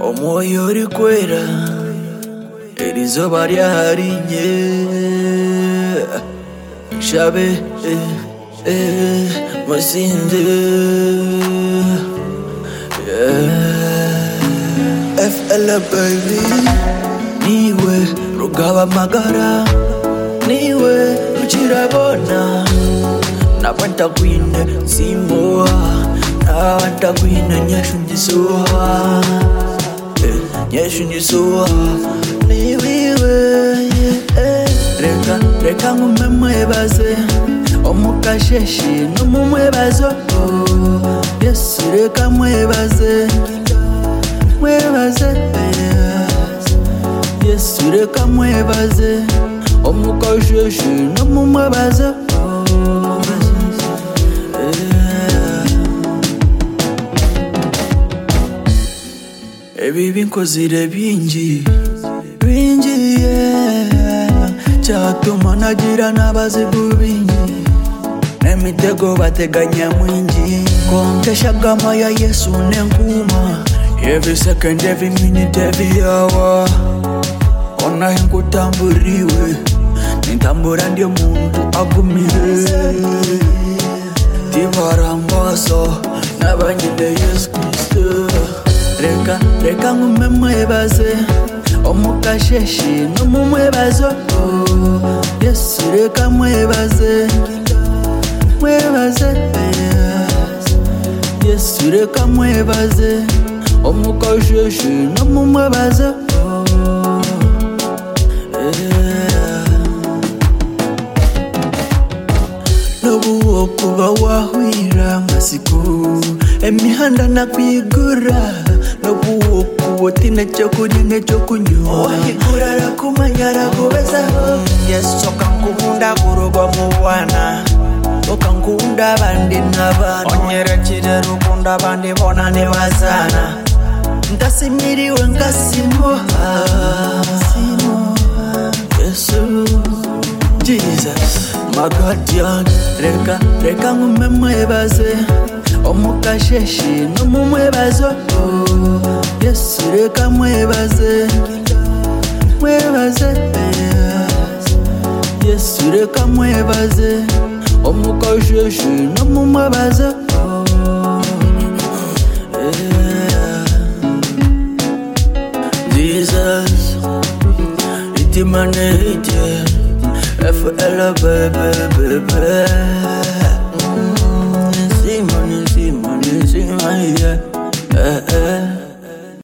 Omwoyo urikwera iri zuba ryaharinye shabe musinze FL baby niwe rugaba magara niwe ruchirabona napanta kwine simoa napanta kwine nyashundisuha nyeshundisuha niwiwe reka ngumemwebaze omukasheshi nomumwebazo Yesu reka mwebaze Yesu reka mwebaze omukasheshi nomumwebazo Ebibi nkozire bingi cyatuma nagira n'abazigu bingi n'emitego bateganya mwingi konkesha gama ya Yesu nenkuma every second, every minute, every hour ona nkutamburiwe nintambura ndio muntu agumire tibarambaso n'abanyine Yesu Kristo reka ngumemwebaze omukasheshi nomumwebazo Yesu reka mwebaze Yesu reka mwebaze omukasheshi nomumwebazo Nobuwo kuba wahwira masiku emihanda nakwigura Nobuwo kuwotina chokurya nechokunywa Wahigurara kumanyara kubezaho Yesu kankunda kurugo mubwana Okankunda bandi n'abana Onyerekire rukunda bandi bona nibazana Ndasimiriwe ngasimoha Yesu Jesus my guardian Reka ngumemwebaze omukasheshi nomumwebazo Yesu reka mwebaze Yesu reka mwebaze omukasheshi nomumwebazo Jesus itimanete FL baby Simon, yeah